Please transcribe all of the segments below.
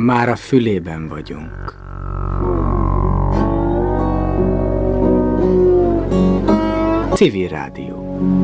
Már a fülében vagyunk. Civil Rádió.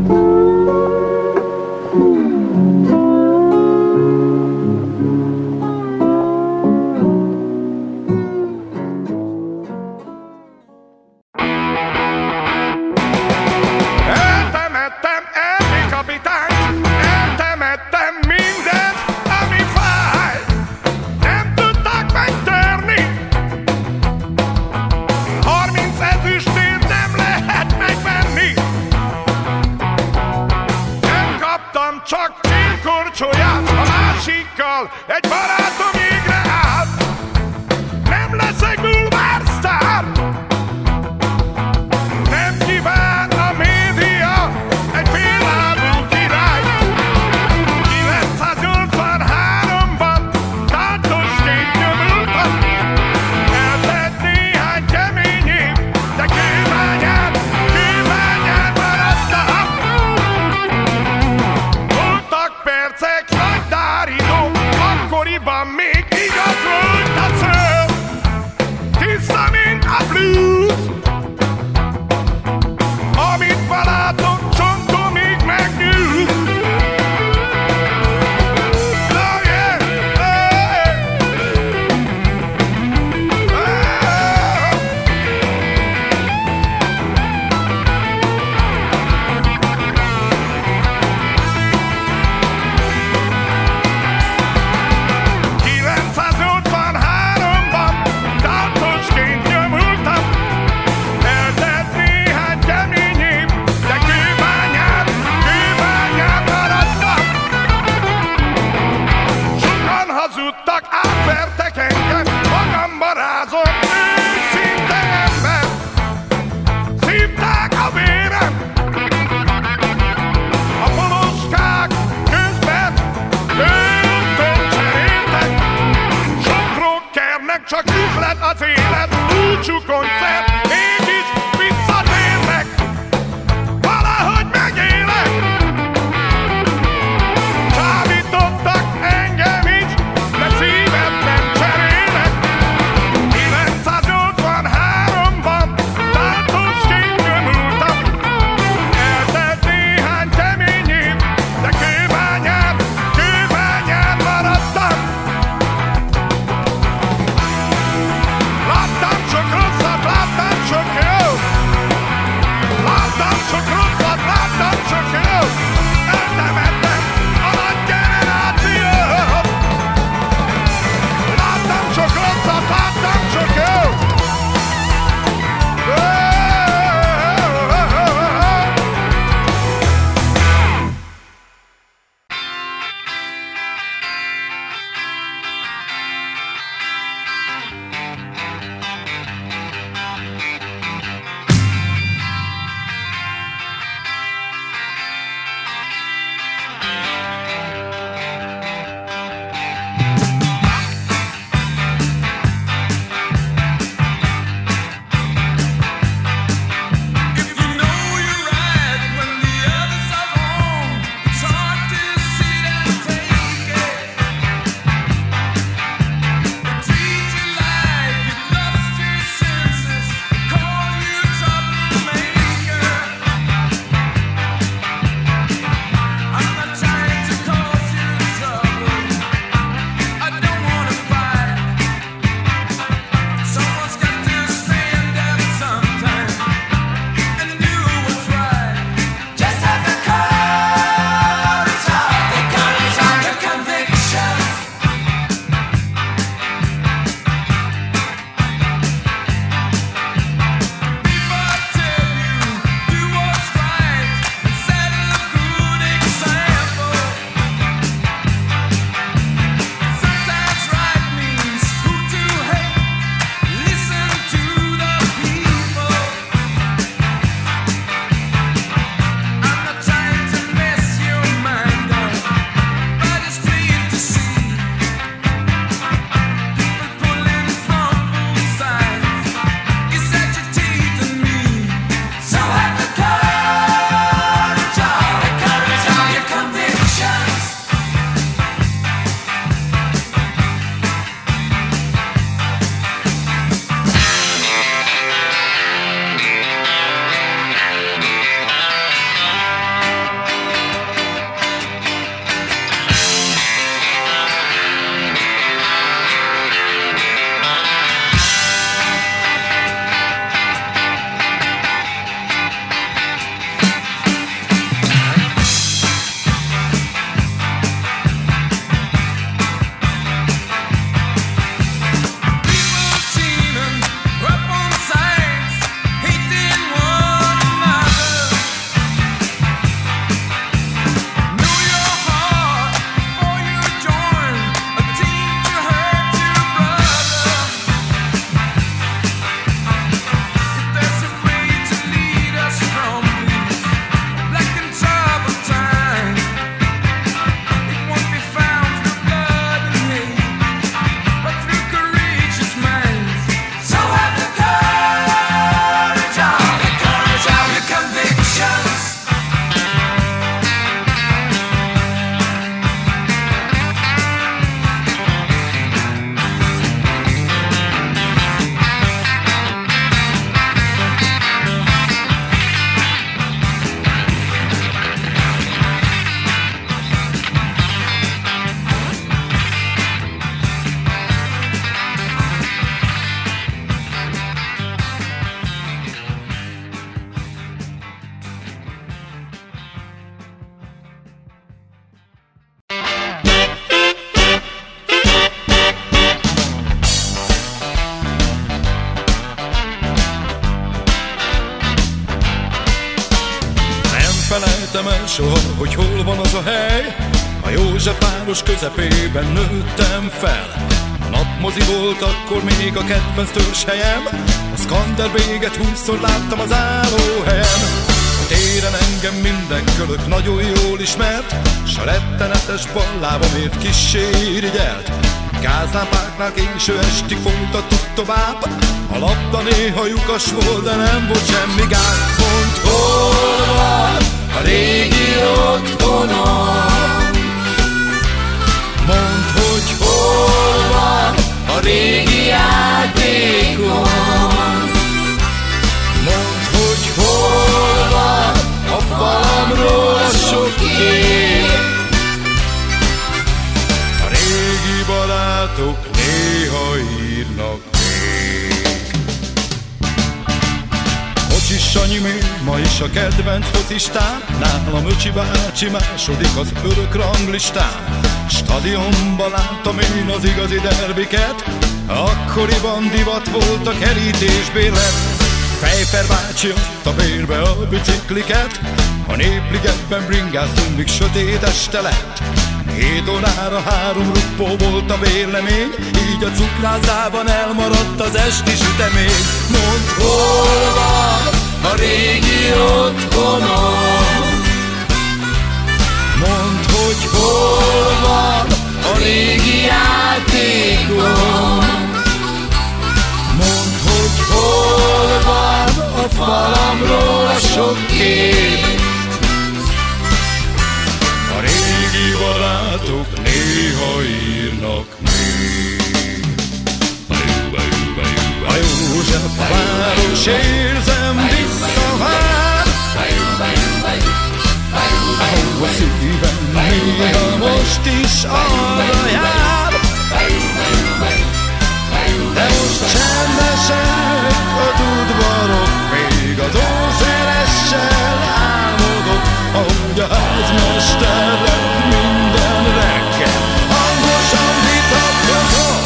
Csak célkorcsolyát a másikkal, egy barátom égre állt. Nem leszek bulvársztár, nem kíván a média egy féllábú király. 983-ban tátosként nyomultam, eltett néhány kemény év, de kőbányán maradtam. Percek, nagy dáridó, akkoriban még felejtem el soha, hogy hol van az a hely. A Józsefváros közepében nőttem fel. A napmozi volt akkor még a kedvenc törzshelyem. A Skanderbéget 20-szor láttam az állóhelyen. A téren engem minden kölök nagyon jól ismert, s a rettenetes ballábamért kissé irigyelt. Gázlámpáknál késő estig folytattuk tovább. A labda néha lyukas volt, de nem volt semmi gáz. Mondd, hol van a régi otthonom? Mondd, hogy hol van a régi játékom? Mondd, hogy hol van a falamról a sok kép? A régi barátok néha írnak még. Kocsis Sanyi még ma is a kedvenc focistám, nálam Öcsi bácsi második az örök ranglistán. Stadionban láttam én az igazi derbiket, akkoriban divat volt a kerítésbérlet. Fejper bácsi adta bérbe a bicikliket, a Népligetben bringáztunk, míg sötét este lett. 7 órára 3 ruppó volt a bérlemény, így a cukrázában elmaradt az esti sütemény. Mondd, hol van a régi otthonom? Mondd, hogy hol van a régi játékom? Mondd, hogy hol van a falamról a sok kép? A régi barátok néha írnak még. A Józsefváros érzem visszavár, ahol a szívem néha most is arra jár. De most csendesek az udvarok, még az ószeressel álmodok, ahogy a házmesterrel minden reggel hangosan vitatkozok.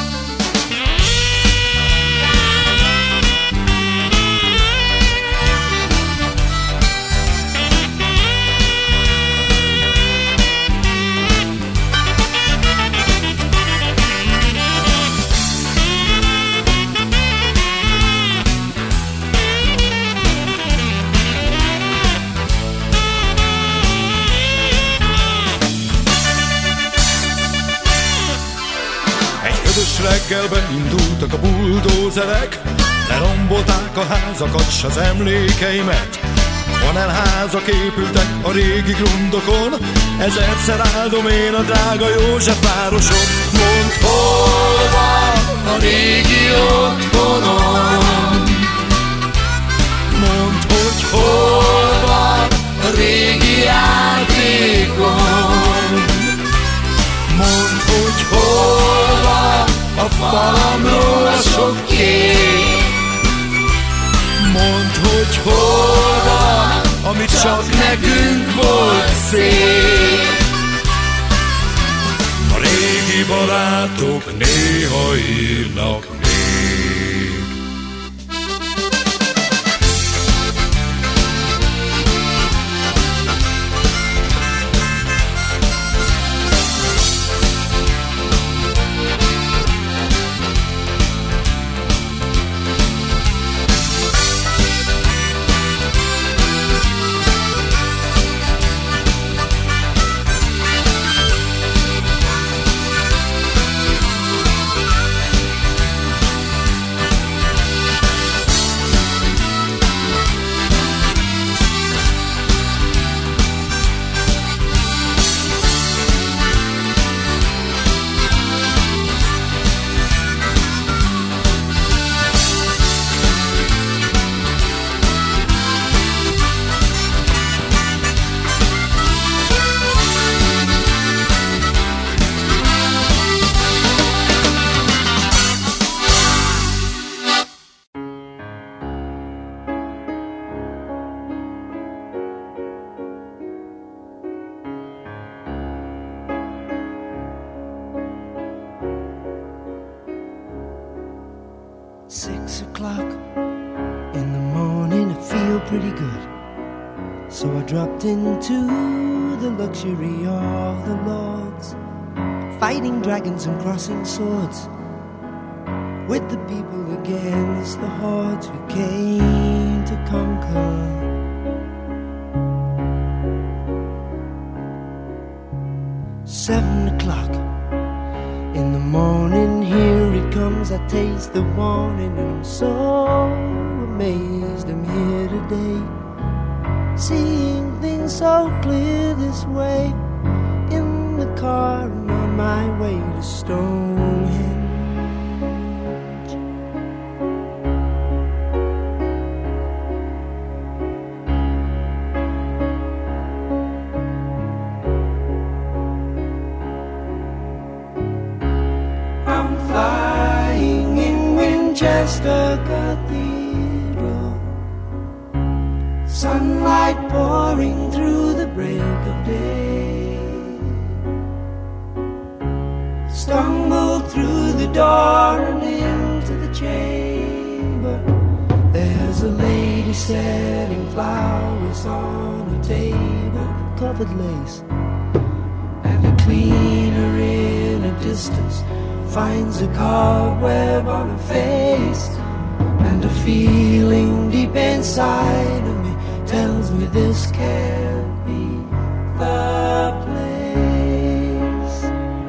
Reggelben indultak a buldózerek, lerombolták a házakat s az emlékeimet. Panelházak épültek a régi grundokon, ezerszer áldom én a drága Józsefvárosom. Mondd, hol van a régi otthonom? Mondd, hogy hol van a régi játékom? Mondd, hogy hol van a falamról a sok kép? Mondd, hogy hol van, amit csak nekünk volt szép? A régi barátok néha írnak még. So I dropped into the luxury of the lords, fighting dragons and crossing swords with the people against the hordes who came to conquer. 7 o'clock in the morning, here it comes. I taste the warning and I'm so amazed I'm here today, seeing things so clear this way, in the car and on my way to Stonehenge. I'm flying in Winchester Cathedral, sunlight pouring through the break of day. Stumbled through the door and into the chamber. There's a lady setting flowers on a table, covered lace, and a cleaner in a distance finds a cobweb on her face. And a feeling deep inside of me tells me this can't be the place.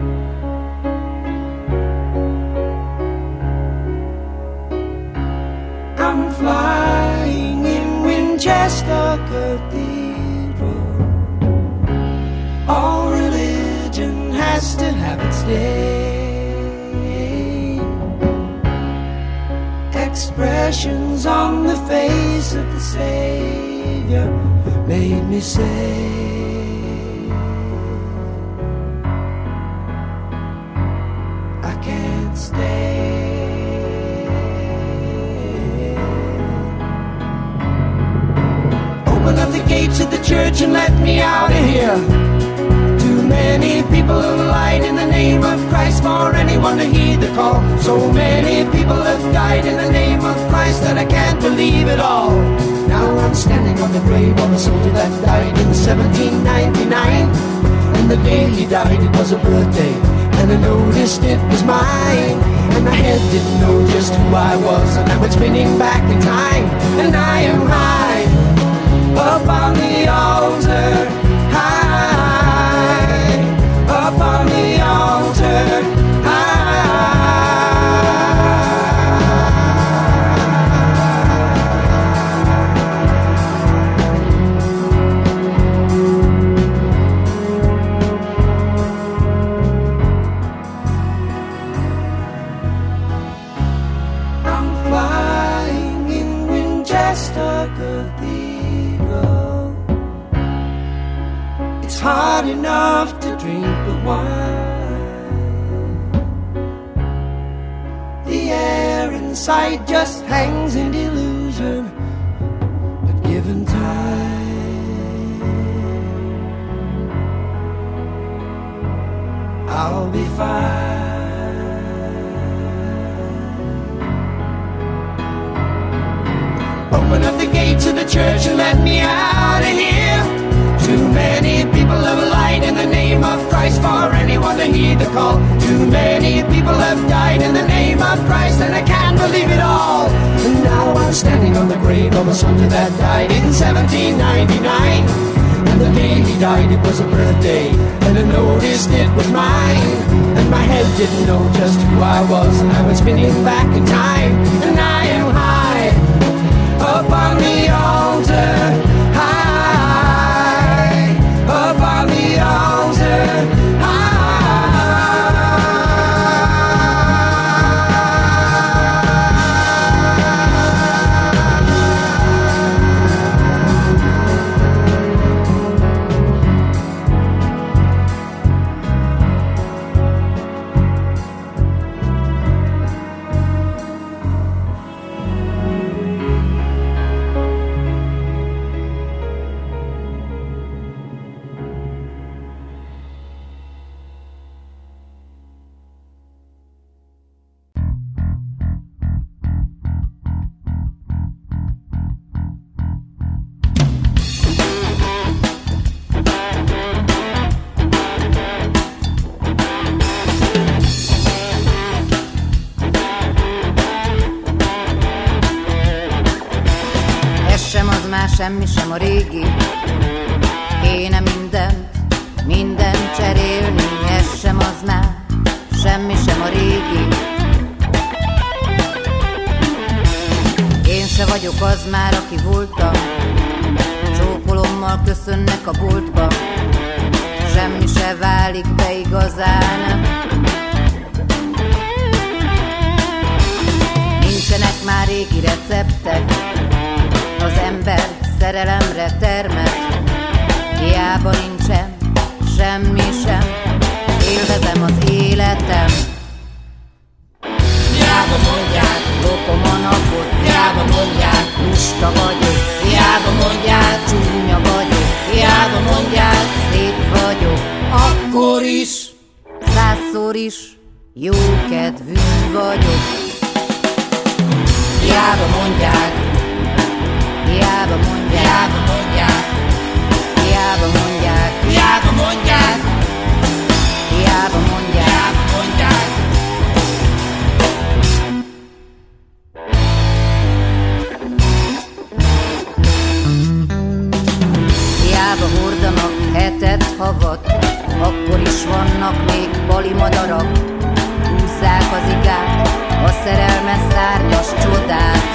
I'm flying in Winchester Cathedral. All religion has to have its day. Expressions on the face of the Savior made me say, I can't stay. Open up the gates of the church and let me out of here. Too many people have lied in the name of Christ for anyone to heed the call. So many people have died in the name of Christ that I can't believe it all. Now I'm standing on the grave of a soldier that died in 1799. And the day he died, it was a birthday, and I noticed it was mine. And my head didn't know just who I was, and I went spinning back in time. And I am high up on the altar, high up on the altar, hard enough to drink the wine. The air inside just hangs in illusion, but given time, I'll be fine. Open up the gates of the church and let me out of here. Too many people have lied in the name of Christ for anyone to heed the call. Too many people have died in the name of Christ, and I can't believe it all. And now I'm standing on the grave of a soldier that died in 1799. And the day he died, it was a birthday, and I noticed it was mine. And my head didn't know just who I was, and I was spinning back in time. And I am high up on the altar, up on the altar, semmi sem a régi. Kéne mindent cserélni, ez sem az már, semmi sem a régi. Én se vagyok az már, aki voltam, csókolommal köszönnek a boltba, semmi se válik be igazán. Nincsenek már régi receptek, az ember szerelemre termett, hiába nincsen semmi sem, élvezem az életem. Hiába mondják, lopom a napot, hiába mondják, lusta vagyok, hiába mondják, csúnya vagyok, hiába mondják, szép vagyok, akkor is, 100-szor is, jókedvű vagyok. Hiába mondják, hiába mondják, hiába mondják, hiába mondják, hiába mondják, hiába mondják, hiába mondják. Hiába hordanak hetet, havat, akkor is vannak még balimadarak. Húzzák az igát, a szerelmes szárnyas csodát.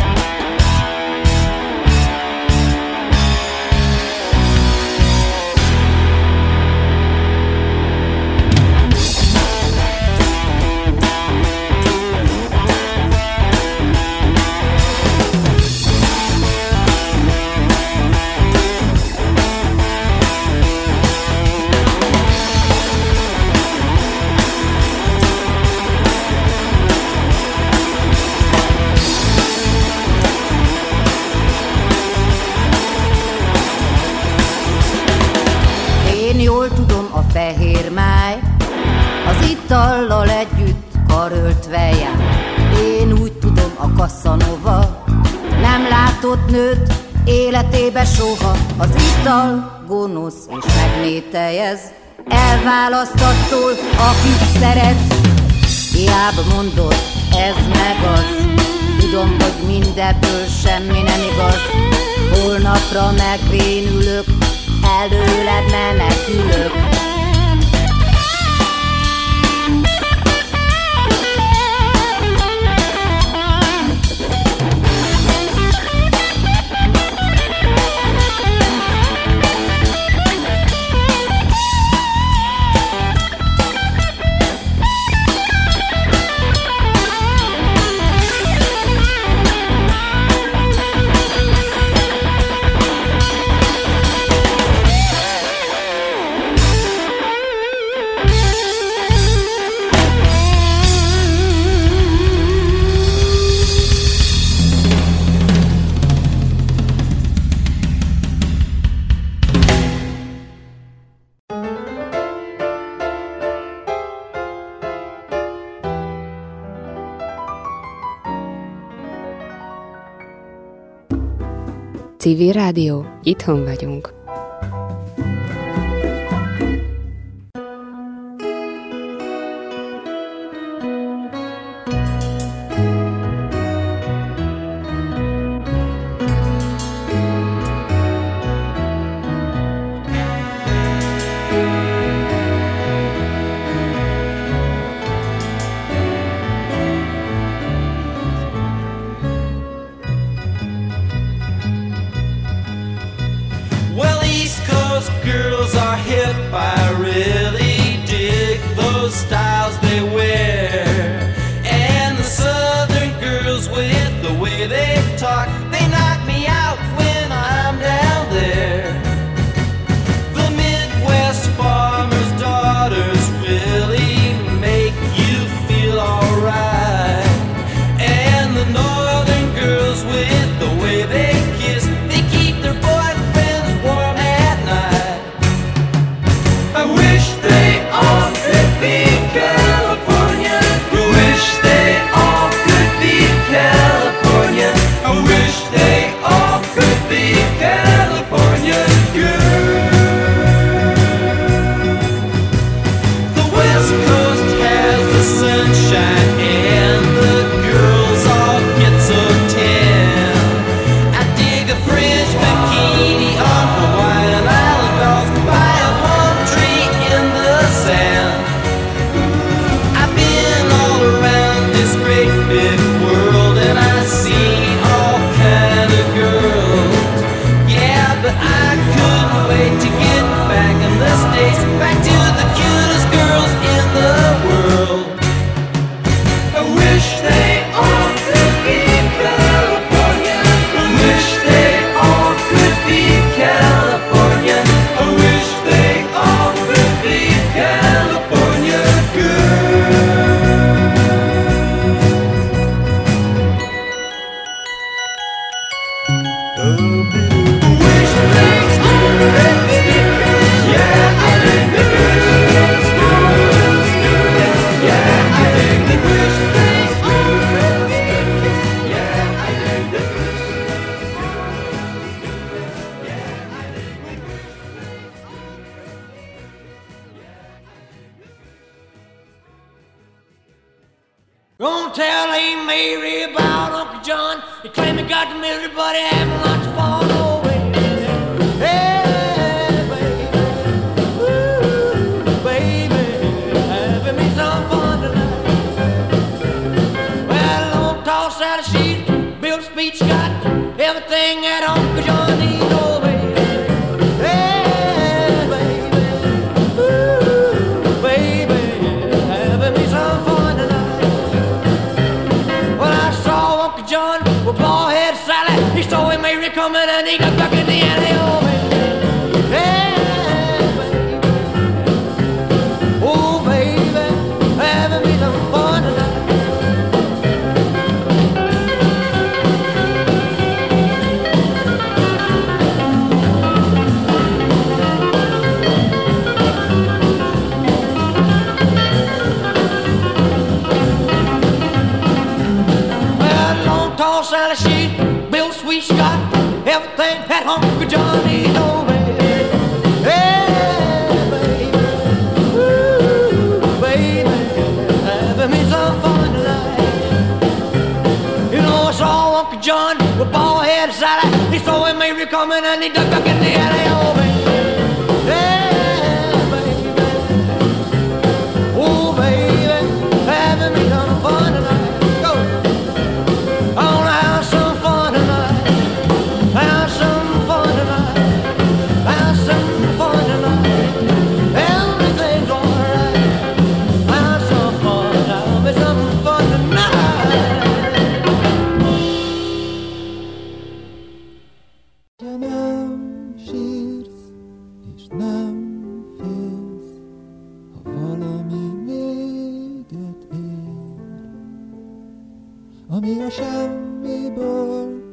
Jól tudom, a fehér máj az itallal együtt karöltve jár. Én úgy tudom, a Casanova nem látott nőt életébe soha. Az ital gonosz és megmételjez, elválaszt attól, akit szeretsz. Hiába mondod, ez meg az, tudom, hogy mindebből semmi nem igaz. Holnapra megvénülök, előled menekülök. Civil Rádió, itthon vagyunk. Well, Don't tell Aunt Mary about Uncle John. He claimed he got the misery, but he having lots of fun. Oh, baby. Hey, baby. Ooh, baby. Having me some fun tonight. Well, don't toss out a sheet. Built a speech, got everything that Uncle John needs. Oh, baby. Hey, baby. Ooh, baby. Having me some fun tonight. Well, I saw Uncle John with bald-head Sally. He saw him Mary coming and he got back in the alley. Oh, baby. Hey, baby. Oh, baby. Having me some fun tonight. Sally, she built sweet Scott, everything that Uncle John needs. Oh, baby, hey, baby, ooh, baby, having me some fun tonight. You know, I saw Uncle John with bald-head Sally. He saw him Mary coming and he ducked back in the alley. Oh, baby, hey, baby, oh, baby, having me some fun tonight. Go. I wanna have some fun tonight. Have some fun tonight. Have some fun tonight. Everything's alright. Have some fun. Have me some fun tonight. Te nem sírsz, és nem félsz, ha valami véget ér, ami a semmiből